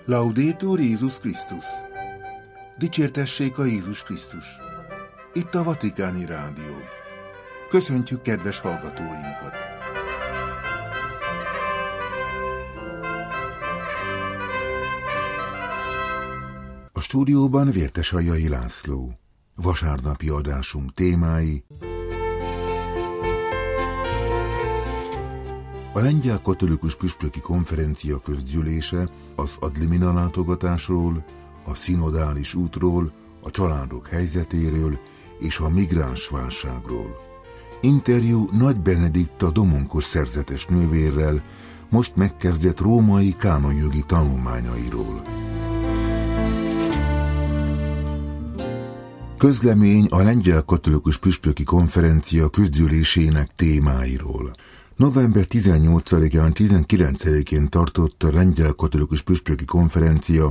Laudetur Jézus Krisztus! Dicsértessék a Jézus Krisztus! Itt a Vatikáni Rádió. Köszöntjük kedves hallgatóinkat! A stúdióban Vértesaljai László. Vasárnapi adásunk témái: a Lengyel Katolikus Püspöki Konferencia közgyűlése az ad limina látogatásról, a szinodális útról, a családok helyzetéről és a migránsválságról. Interjú Nagy Benedikta domonkos szerzetes nővérrel, most megkezdett római kánonjogi tanulmányairól. Közlemény a Lengyel Katolikus Püspöki Konferencia közgyűlésének témáiról. November 18-án, 19-én tartott a Lengyel Katolikus Püspöki Konferencia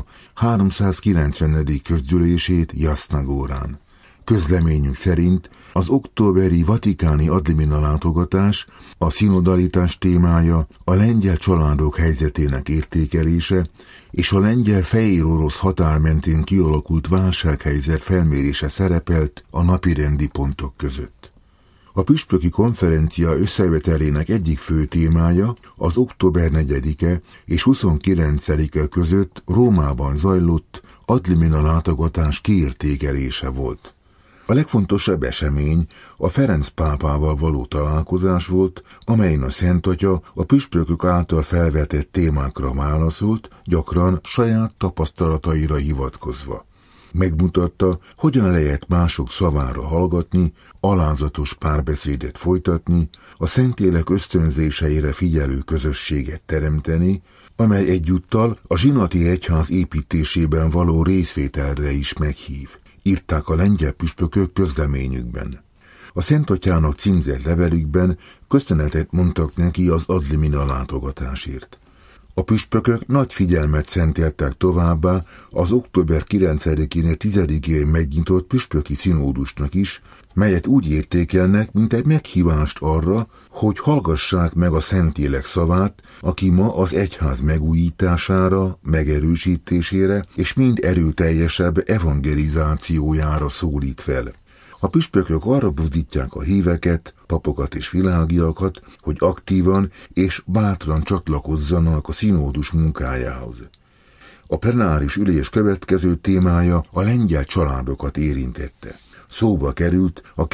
390. közgyűlését Jasznagórán. Közleményük szerint az októberi vatikáni ad limina látogatás, a szinodalitás témája, a lengyel családok helyzetének értékelése és a lengyel fehérorosz határ mentén kialakult válsághelyzet felmérése szerepelt a napirendi pontok között. A püspöki konferencia összejövetelének egyik fő témája az október 4-e és 29-e között Rómában zajlott ad limina látogatás kiértékelése volt. A legfontosabb esemény a Ferenc pápával való találkozás volt, amelyen a Szent Atya a püspökök által felvetett témákra válaszolt, gyakran saját tapasztalataira hivatkozva. Megmutatta, hogyan lehet mások szavára hallgatni, alázatos párbeszédet folytatni, a Szentlélek ösztönzéseire figyelő közösséget teremteni, amely egyúttal a zsinati egyház építésében való részvételre is meghív, írták a lengyel püspökök közleményükben. A Szent Atyának címzett levelükben köszönetet mondtak neki az ad limina látogatásért. A püspökök nagy figyelmet szenteltek továbbá az október 9-én 10-én megnyitott püspöki szinódusnak is, melyet úgy értékelnek, mint egy meghívást arra, hogy hallgassák meg a Szentlélek szavát, aki ma az egyház megújítására, megerősítésére és mind erőteljesebb evangelizációjára szólít fel. A püspökök arra buzdítják a híveket, papokat és világiakat, hogy aktívan és bátran csatlakozzanak a szinódus munkájához. A plenáris ülés következő témája a lengyel családokat érintette. Szóba került a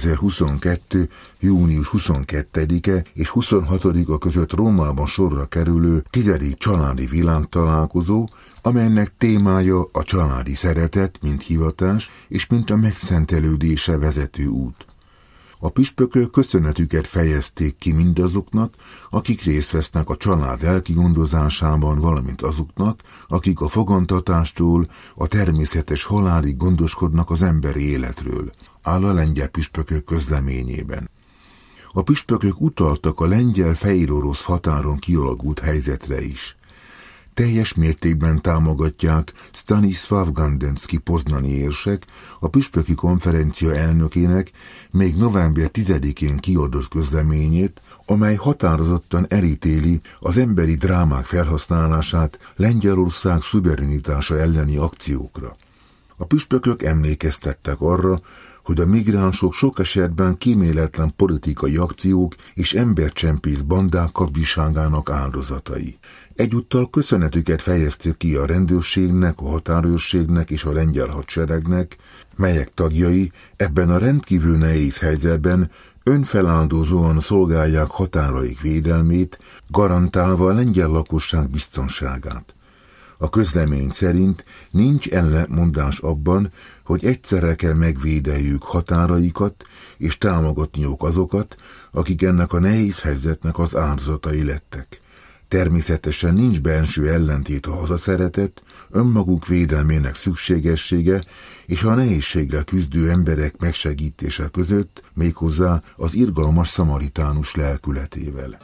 2022. június 22-e és 26-a között Rómában sorra kerülő 10. családi világtalálkozó, amelynek témája a családi szeretet, mint hivatás és mint a megszentelődése vezető út. A püspökök köszönetüket fejezték ki mindazoknak, akik részt vesznek a család lelki gondozásában, valamint azoknak, akik a fogantatástól a természetes halálig gondoskodnak az emberi életről, áll a lengyel püspökök közleményében. A püspökök utaltak a lengyel fehérorosz határon kialakult helyzetre is. Teljes mértékben támogatják Stanisław Gandecki poznani érsek, a püspöki konferencia elnökének még november 10-én kiadott közleményét, amely határozottan elítéli az emberi drámák felhasználását Lengyelország szuverenitása elleni akciókra. A püspökök emlékeztettek arra, hogy a migránsok sok esetben kíméletlen politikai akciók és embercsempész bandák kapcsiságának áldozatai. Egyúttal köszönetüket fejezték ki a rendőrségnek, a határőrségnek és a lengyel hadseregnek, melyek tagjai ebben a rendkívül nehéz helyzetben önfeláldozóan szolgálják határaik védelmét, garantálva a lengyel lakosság biztonságát. A közlemény szerint nincs ellentmondás abban, hogy egyszerre kell megvédeljük határaikat és támogatniuk azokat, akik ennek a nehéz helyzetnek az áldozatai lettek. Természetesen nincs belső ellentét a hazaszeretet, önmaguk védelmének szükségessége és a nehézséggel küzdő emberek megsegítése között, méghozzá az irgalmas szamaritánus lelkületével.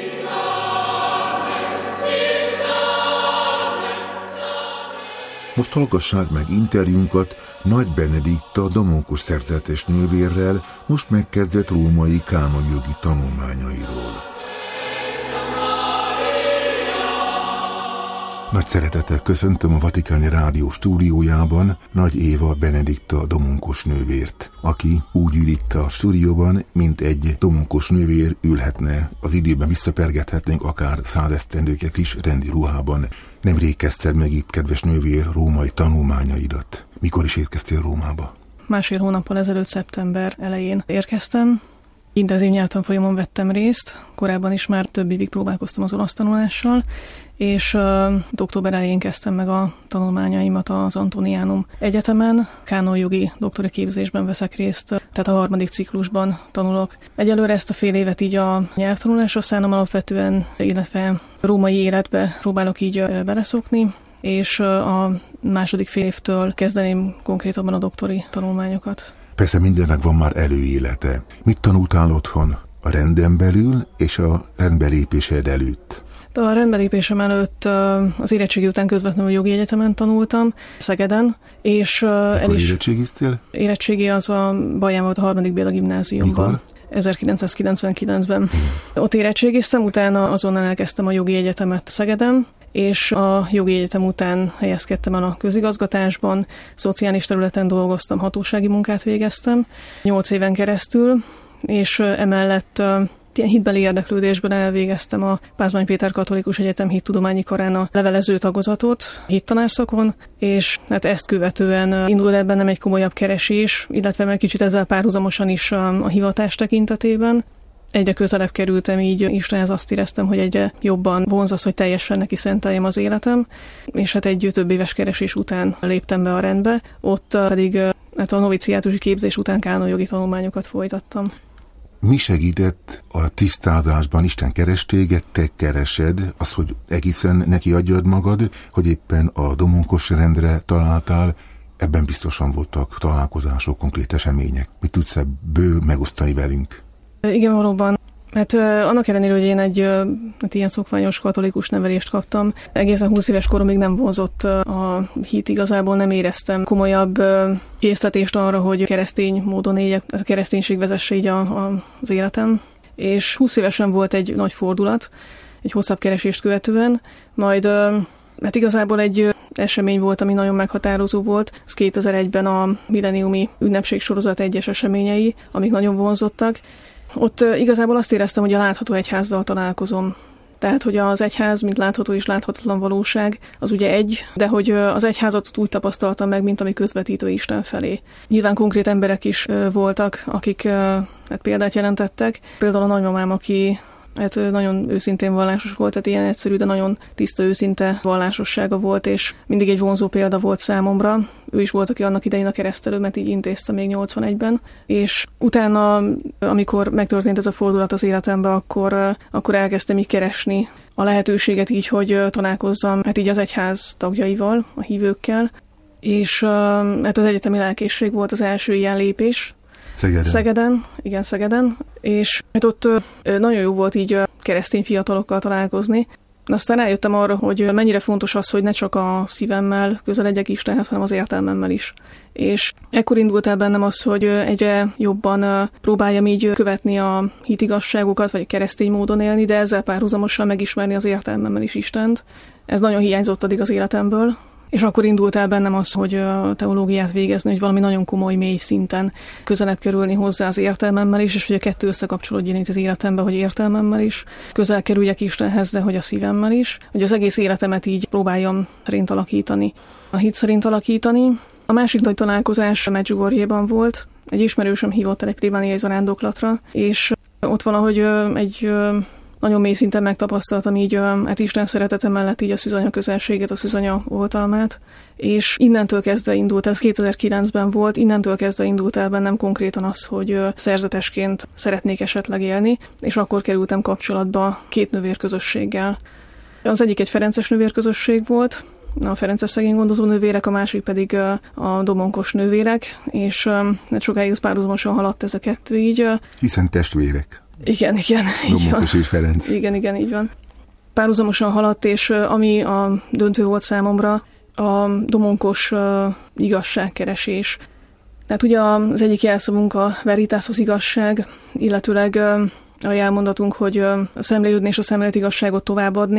Most hallgassák meg interjúnkat Nagy Benedikta domonkos szerzetes nővérrel, most megkezdett római kánonjogi tanulmányairól. Nagy szeretettel köszöntöm a Vatikáni Rádió stúdiójában Nagy Éva Benedikta domonkos nővért, aki úgy ül itt a stúdióban, mint egy domonkos nővér ülhetne. Az időben visszapergethetnénk akár 100 esztendőket is rendi ruhában. Nemrég kezdted meg itt, kedves nővér, római tanulmányaidat. Mikor is érkeztél Rómába? 1,5 hónappal ezelőtt, szeptember elején érkeztem. Intenzív nyelvtanfolyamon vettem részt, korábban is már több évig próbálkoztam az olasz tanulással, és október elején kezdtem meg a tanulmányaimat az Antonianum Egyetemen. Kánonjogi doktori képzésben veszek részt, tehát a 3. ciklusban tanulok. Egyelőre ezt a fél évet így a nyelvtanulásra szánom alapvetően, illetve római életbe próbálok így beleszokni, és a második fél évtől kezdeném konkrétabban a doktori tanulmányokat. Persze mindennek van már előélete. Mit tanultál otthon? A renden belül és a rendbelépésed előtt? A rendbelépésem előtt az érettségi után közvetlenül jogi egyetemen tanultam, Szegeden, és Mikor érettségiztél? Érettségi az a Baján volt, a 3. Béla gimnáziumban. Mikor? 1999-ben. Ott érettségiztem, utána azonnal elkezdtem a jogi egyetemet Szegeden, és a jogi egyetem után helyezkedtem el a közigazgatásban, szociális területen dolgoztam, hatósági munkát végeztem 8 éven keresztül, és emellett ilyen hitbeli érdeklődésben elvégeztem a Pázmány Péter Katolikus Egyetem Hittudományi Karán a levelező tagozatot hittanárszakon, és hát ezt követően indult el bennem egy komolyabb keresés, illetve meg kicsit ezzel párhuzamosan is a hivatás tekintetében. Egyre közelebb kerültem így Istenhez, azt éreztem, hogy egyre jobban vonz az, hogy teljesen neki szenteljem az életem, és hát egy több éves keresés után léptem be a rendbe, ott pedig hát a noviciátusi képzés után kánonjogi tanulmányokat folytattam. Mi segített a tisztázásban? Isten keres téged, te keresed, az, hogy egészen neki adjad magad, hogy éppen a domonkos rendre találtál, ebben biztosan voltak találkozások, konkrét események. Mit tudsz ebből megosztani velünk? Igen, valóban. Hát annak ellenére, hogy én egy ilyen szokványos katolikus nevelést kaptam, egészen 20 éves koromig nem vonzott a hit, igazából nem éreztem komolyabb késztetést arra, hogy keresztény módon éljek, a kereszténység vezesse így az életem. És 20 évesen volt egy nagy fordulat, egy hosszabb keresést követően, majd hát igazából egy esemény volt, ami nagyon meghatározó volt. Ez 2001-ben a milleniumi ünnepségsorozat egyes eseményei, amik nagyon vonzottak. Ott igazából azt éreztem, hogy a látható egyházzal találkozom. Tehát, hogy az egyház, mint látható és láthatatlan valóság, az ugye egy, de hogy az egyházat úgy tapasztaltam meg, mint ami közvetítő Isten felé. Nyilván konkrét emberek is voltak, akik hát példát jelentettek. Például a nagymamám, aki hát nagyon őszintén vallásos volt, tehát ilyen egyszerű, de nagyon tiszta, őszinte vallásossága volt, és mindig egy vonzó példa volt számomra. Ő is volt, aki annak idején a keresztelőmet így intézte még 81-ben, és utána, amikor megtörtént ez a fordulat az életemben, akkor elkezdtem így keresni a lehetőséget így, hogy találkozzam hát így az egyház tagjaival, a hívőkkel, és hát az egyetemi lelkészség volt az első ilyen lépés. Szegeden, igen, Szegeden, és hát ott nagyon jó volt így keresztény fiatalokkal találkozni. Aztán rájöttem arra, hogy mennyire fontos az, hogy ne csak a szívemmel közeledjek Istenhez, hanem az értelmemmel is. És ekkor indult el bennem az, hogy egyre jobban próbáljam így követni a hitigazságokat, vagy keresztény módon élni, de ezzel párhuzamosan megismerni az értelmemmel is Istent. Ez nagyon hiányzott addig az életemből. És akkor indult el bennem az, hogy teológiát végezni, hogy valami nagyon komoly, mély szinten közelebb kerülni hozzá az értelmemmel is, és hogy a kettő összekapcsolódjon itt az életembe, hogy értelmemmel is, közel kerüljek Istenhez, de hogy a szívemmel is, hogy az egész életemet így próbáljam szerint alakítani, a hit szerint alakítani. A másik nagy találkozás Medjugorjéban volt, egy ismerősöm hívott el egy plébániai zarándoklatra, és ott valahogy egy nagyon mély szinten megtapasztaltam így hát Isten szeretete mellett így a szűzanya közelséget, a szűzanya oltalmát, és innentől kezdve indult, ez 2009-ben volt, innentől kezdve indult el bennem konkrétan az, hogy szerzetesként szeretnék esetleg élni, és akkor kerültem kapcsolatba 2 nővérközösséggel. Az egyik egy ferences nővérközösség volt, a ferences szegény gondozó nővérek, a másik pedig a domonkos nővérek, és sokáig párhuzamosan haladt ez a kettő így. Hiszen testvérek. Igen. Domonkos és Ferenc. Igen, így van. Párhuzamosan haladt, és ami a döntő volt számomra, a domonkos igazságkeresés. Tehát ugye az egyik jelszavunk a veritas, az igazság, illetőleg a jelmondatunk, hogy szemlélődni és a szemlélt igazságot továbbadni.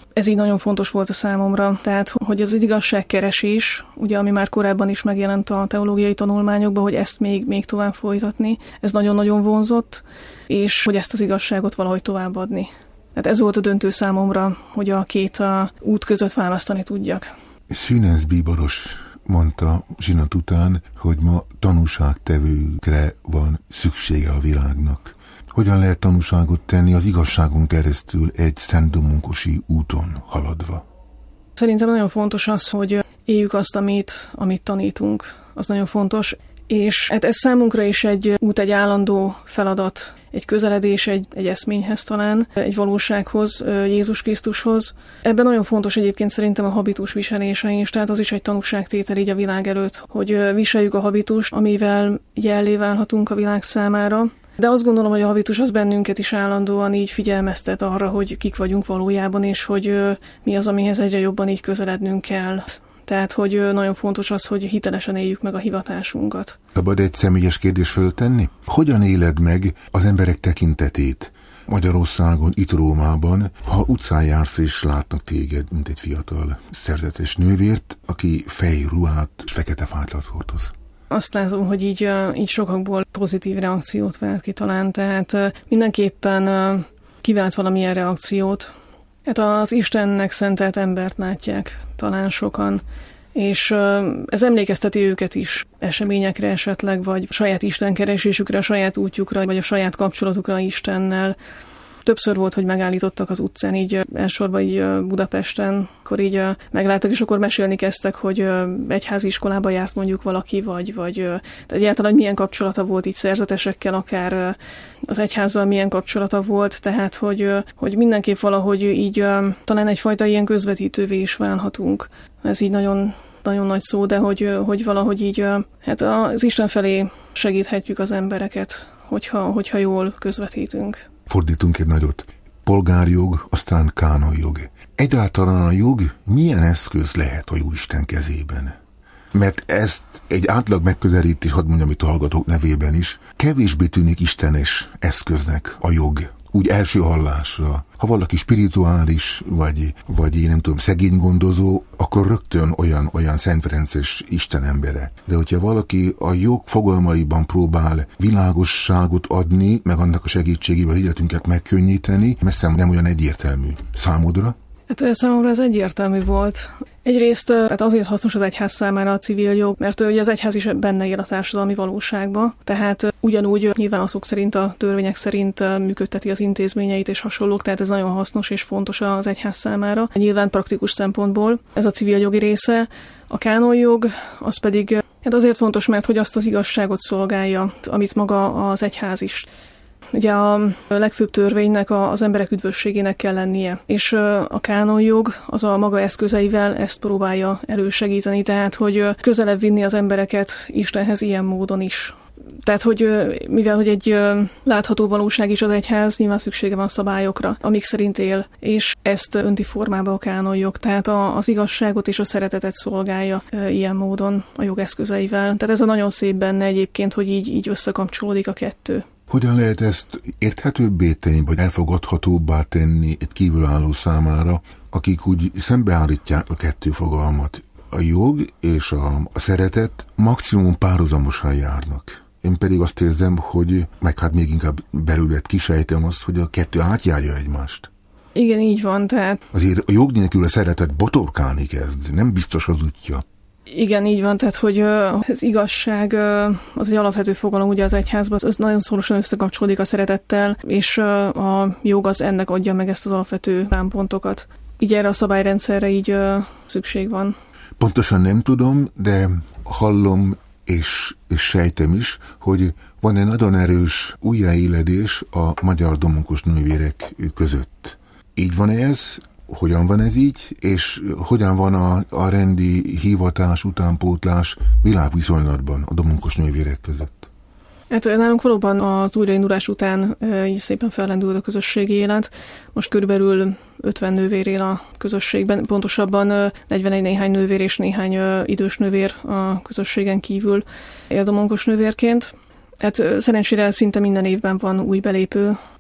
ez így nagyon fontos volt a számomra. Tehát, hogy az igazságkeresés, ugye, ami már korábban is megjelent a teológiai tanulmányokban, hogy ezt még tovább folytatni, ez nagyon-nagyon vonzott, és hogy ezt az igazságot valahogy továbbadni. Tehát ez volt a döntő számomra, hogy a két út között választani tudjak. Szűnez bíboros mondta zsinat után, hogy ma tanúságtevőkre van szüksége a világnak. Hogyan lehet tanúságot tenni az igazságon keresztül egy szentdomonkosi úton haladva? Szerintem nagyon fontos az, hogy éljük azt, amit tanítunk. Az nagyon fontos. És hát ez számunkra is egy út, egy állandó feladat, egy közeledés egy eszményhez talán, egy valósághoz, Jézus Krisztushoz. Ebben nagyon fontos egyébként szerintem a habitus viselése is, tehát az is egy tanúságtétel így a világ előtt, hogy viseljük a habitust, amivel jellé válhatunk a világ számára. De azt gondolom, hogy a habitus az bennünket is állandóan így figyelmeztet arra, hogy kik vagyunk valójában, és hogy mi az, amihez egyre jobban így közelednünk kell. Tehát, hogy nagyon fontos az, hogy hitelesen éljük meg a hivatásunkat. Szabad egy személyes kérdést föltenni? Hogyan éled meg az emberek tekintetét Magyarországon, itt Rómában, ha utcán jársz és látnak téged, mint egy fiatal szerzetes nővért, aki fejruhát és fekete fátlat hordoz? Azt látom, hogy így sokakból pozitív reakciót vált ki talán, tehát mindenképpen kivált valamilyen reakciót. Hát az Istennek szentelt embert látják talán sokan, és ez emlékezteti őket is eseményekre esetleg, vagy a saját istenkeresésükre, a saját útjukra, vagy a saját kapcsolatukra Istennel. Többször volt, hogy megállítottak az utcán, így elsősorban így Budapesten, akkor így megláttak, és akkor mesélni kezdtek, hogy egyházi iskolába járt mondjuk valaki, vagy egyáltalán milyen kapcsolata volt így szerzetesekkel, akár az egyházzal milyen kapcsolata volt, tehát hogy mindenképp valahogy így talán egyfajta ilyen közvetítővé is válhatunk. Ez így nagyon, nagyon nagy szó, de hogy valahogy így hát az Isten felé segíthetjük az embereket, hogyha jól közvetítünk. Fordítunk egy nagyot. Polgárjog, aztán kánonjog. Egyáltalán a jog milyen eszköz lehet a Jóisten kezében? Mert ezt egy átlag megközelítés, hadd mondjam itt a hallgatók nevében is, kevésbé tűnik istenes eszköznek a jog. Úgy első hallásra. Ha valaki spirituális, vagy én nem tudom, szegény gondozó, akkor rögtön olyan Szent Ferences Isten embere. De hogyha valaki a jog fogalmaiban próbál világosságot adni, meg annak a segítségével életünket megkönnyíteni, messze nem olyan egyértelmű. Számodra? Hát számomra ez egyértelmű volt. Egyrészt tehát azért hasznos az egyház számára a civil jog, mert ugye az egyház is benne él a társadalmi valóságban, tehát ugyanúgy nyilván azok szerint, a törvények szerint működteti az intézményeit és hasonlók, tehát ez nagyon hasznos és fontos az egyház számára. Nyilván praktikus szempontból ez a civil jogi része, a kánonjog az pedig hát azért fontos, mert hogy azt az igazságot szolgálja, amit maga az egyház is. Ugye a legfőbb törvénynek az emberek üdvösségének kell lennie, és a kánonjog az a maga eszközeivel ezt próbálja elősegíteni, tehát hogy közelebb vinni az embereket Istenhez ilyen módon is. Tehát, hogy mivel hogy egy látható valóság is az egyház, nyilván szüksége van szabályokra, amik szerint él, és ezt önti formába a kánonjog, tehát az igazságot és a szeretetet szolgálja ilyen módon a jogeszközeivel. Tehát ez a nagyon szép benne egyébként, hogy így összekapcsolódik a kettő. Hogyan lehet ezt érthetőbbé tenni, vagy elfogadhatóbbá tenni egy kívülálló számára, akik úgy szembeállítják a kettő fogalmat? A jog és a szeretet maximum párhuzamosan járnak. Én pedig azt érzem, hogy, meg hát még inkább belőled kisejtem azt, hogy a kettő átjárja egymást. Igen, így van, tehát... Azért a jog nélkül a szeretet botorkálni kezd, nem biztos az útja. Igen, így van, tehát hogy az igazság az egy alapvető fogalom ugye az egyházban, az nagyon szorosan összekapcsolódik a szeretettel, és a jog az ennek adja meg ezt az alapvető támpontokat. Így erre a szabályrendszerre így szükség van. Pontosan nem tudom, de hallom és sejtem is, hogy van egy nagyon erős újjáéledés a magyar domonkos nővérek között. Így van ez? Hogyan van ez így, és hogyan van a rendi hivatás, utánpótlás világviszonylatban a domonkos nővérek között? Hát nálunk valóban az újraindulás után így szépen fellendült a közösségi élet. Most körülbelül 50 nővér él a közösségben, pontosabban 41 néhány nővér és néhány idős nővér a közösségen kívül él domonkos nővérként. Hát szerencsére szinte minden évben van új belépő.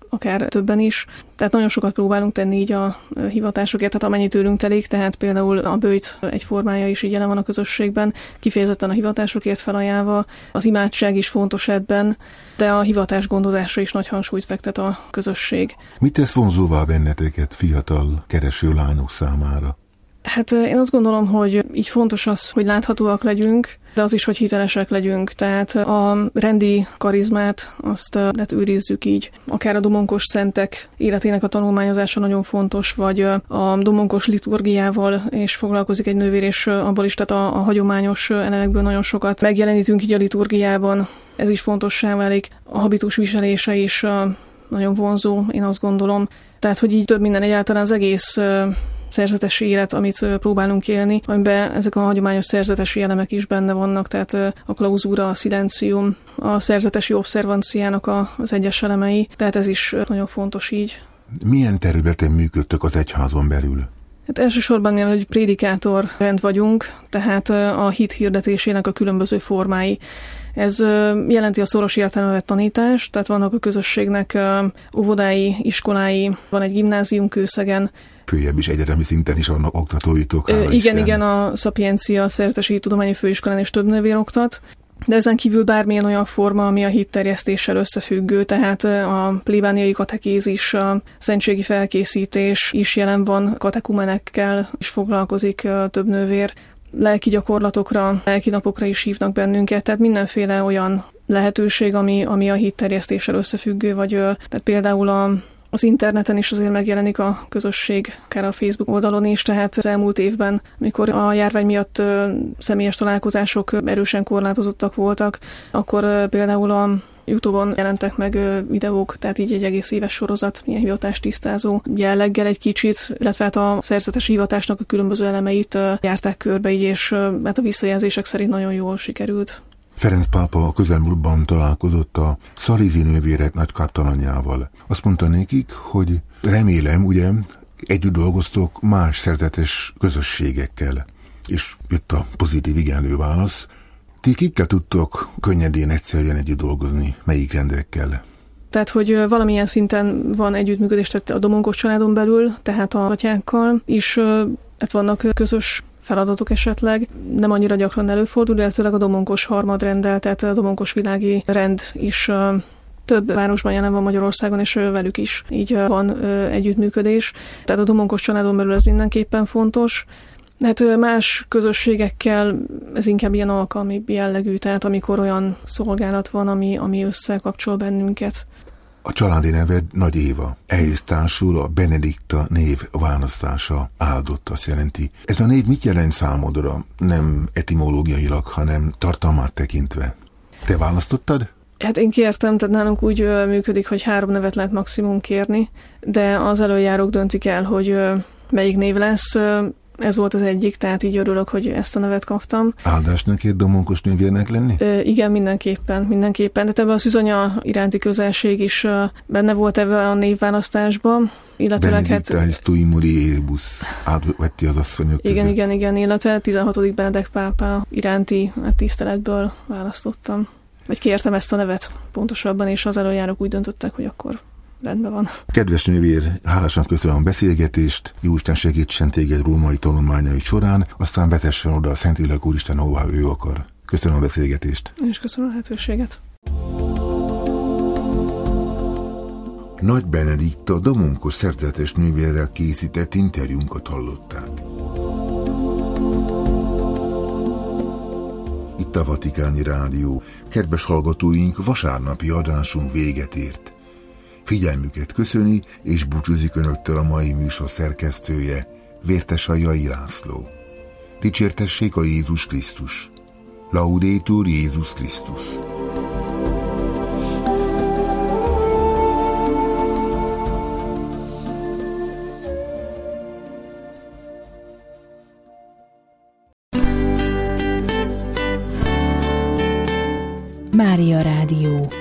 akár többen is. Tehát nagyon sokat próbálunk tenni így a hivatásokért, tehát amennyi tőlünk telik, tehát például a böjt egy formája is így jelen van a közösségben, kifejezetten a hivatásokért felajánlva, az imádság is fontos ebben, de a hivatás gondozásra is nagy hangsúlyt fektet a közösség. Mit tesz vonzóvá benneteket fiatal kereső lányok számára? Hát én azt gondolom, hogy így fontos az, hogy láthatóak legyünk, de az is, hogy hitelesek legyünk. Tehát a rendi karizmát azt őrizzük így. Akár a domonkos szentek életének a tanulmányozása nagyon fontos, vagy a domonkos liturgiával és foglalkozik egy nővér, és abból is, tehát a hagyományos elemekből nagyon sokat megjelenítünk így a liturgiában. Ez is fontossá válik. A habitus viselése is nagyon vonzó, én azt gondolom. Tehát, hogy így több minden egyáltalán az egész szerzetesi élet, amit próbálunk élni, amiben ezek a hagyományos szerzetesi elemek is benne vannak, tehát a klauzúra, a szilencium, a szerzetesi obszervanciának az egyes elemei, tehát ez is nagyon fontos így. Milyen területen működtök az egyházon belül? Hát elsősorban mi, hogy prédikátor rend vagyunk, tehát a hit hirdetésének a különböző formái. Ez jelenti a szoros értelemben vett tanítást, tehát vannak a közösségnek óvodái, iskolái, van egy gimnázium Kőszegen. Följebb is egyetemi szinten is vannak oktatóitok. Igen, a Szapiencia Szerzetesi Tudományi Főiskolán és több nővér oktat. De ezen kívül bármilyen olyan forma, ami a hitterjesztéssel összefüggő, tehát a plébániai katekézis, a szentségi felkészítés is jelen van, katekumenekkel is foglalkozik több nővér. Lelki gyakorlatokra, lelki napokra is hívnak bennünket, tehát mindenféle olyan lehetőség, ami a hitterjesztéssel összefüggő, vagy tehát például az interneten is azért megjelenik a közösség, akár a Facebook oldalon is, tehát az elmúlt évben, amikor a járvány miatt személyes találkozások erősen korlátozottak voltak, akkor például a YouTube-on jelentek meg videók, tehát így egy egész éves sorozat, ilyen hivatástisztázó jelleggel egy kicsit, illetve hát a szerzetes hivatásnak a különböző elemeit járták körbe így, és hát a visszajelzések szerint nagyon jól sikerült. Ferenc pápa a közelmúltban találkozott a szalízi nővérek nagy kattananyjával. Azt mondta nekik, hogy remélem, ugye, együtt dolgoztok más szerzetes közösségekkel. És jött a pozitív igenlő válasz. Ti kikkel tudtok könnyedén, egyszerűen együtt dolgozni? Melyik rendekkel? Tehát, hogy valamilyen szinten van együttműködés, tehát a domonkos családon belül, tehát a atyákkal is hát vannak közös feladatok esetleg, nem annyira gyakran előfordul, illetőleg a domonkos harmadrenddel, tehát a domonkos világi rend is több városban jelen van Magyarországon, és velük is így van együttműködés. Tehát a domonkos családon belül ez mindenképpen fontos. Hát más közösségekkel ez inkább ilyen alkalmi jellegű, tehát amikor olyan szolgálat van, ami összekapcsol bennünket. A családi neved Nagy Éva. Ehhez társul a Benedikta név választása, áldott azt jelenti. Ez a név mit jelent számodra? Nem etimológiailag, hanem tartalmát tekintve. Te választottad? Hát én kértem, tehát nálunk úgy működik, hogy 3 nevet lehet maximum kérni, de az elöljárók döntik el, hogy melyik név lesz. Ez volt az egyik, tehát így örülök, hogy ezt a nevet kaptam. Áldás neked domonkos nővérnek lenni? Igen, mindenképpen. Tehát ebben a szűzanya iránti közelség is benne volt ebben a névválasztásban. Benedikta és tui muriébus átvetti az asszonyok között. Igen, illetve 16. Benedek pápa iránti tiszteletből választottam. Vagy kértem ezt a nevet pontosabban, és az elöljárók úgy döntöttek, hogy akkor rendben van. Kedves nővér, hálásan köszönöm a beszélgetést, Jóisten segítsen téged római tanulmányai során, aztán vetessen oda a Szentlélek Úristen, ahová ő akar. Köszönöm a beszélgetést. És köszönöm a lehetőséget. Nagy Benedikta domonkos szerzetes nővérrel készített interjúnkat hallották. Itt a Vatikáni Rádió. Kedves hallgatóink, vasárnapi adásunk véget ért. Figyelmüket köszöni és búcsúzik önöktől a mai műsor szerkesztője, Vértesajai László. Dicsértessék a Jézus Krisztus. Laudetur Jézus Krisztus. Mária Rádió.